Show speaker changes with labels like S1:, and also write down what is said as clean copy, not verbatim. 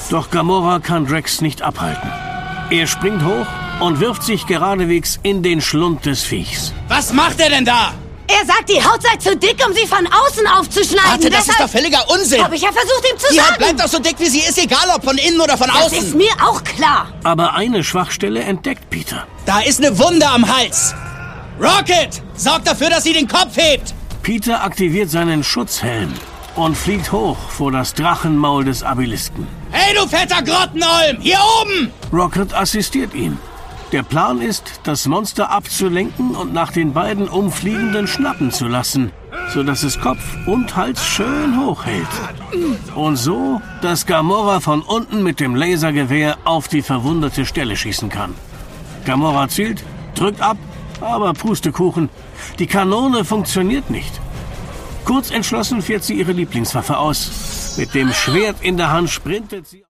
S1: Doch Gamora kann Drax nicht abhalten. Er springt hoch und wirft sich geradewegs in den Schlund des Viechs.
S2: Was macht er denn da?
S3: Er sagt, die Haut sei zu dick, um sie von außen aufzuschneiden.
S2: Warte, das ist doch völliger Unsinn.
S3: Hab ich ja versucht, ihm zu
S2: Die
S3: sagen.
S2: Haut bleibt doch so dick, wie sie ist, egal ob von innen oder von außen.
S3: Das ist mir auch klar.
S1: Aber eine Schwachstelle entdeckt Peter.
S2: Da ist eine Wunde am Hals. Rocket, sorg dafür, dass sie den Kopf hebt.
S1: Peter aktiviert seinen Schutzhelm und fliegt hoch vor das Drachenmaul des Abilisken.
S2: Hey, du fetter Grottenolm, hier oben!
S1: Rocket assistiert ihm. Der Plan ist, das Monster abzulenken und nach den beiden Umfliegenden schnappen zu lassen, sodass es Kopf und Hals schön hoch hält. Und so, dass Gamora von unten mit dem Lasergewehr auf die verwundete Stelle schießen kann. Gamora zielt, drückt ab, aber Pustekuchen, die Kanone funktioniert nicht. Kurz entschlossen fährt sie ihre Lieblingswaffe aus. Mit dem Schwert in der Hand sprintet sie...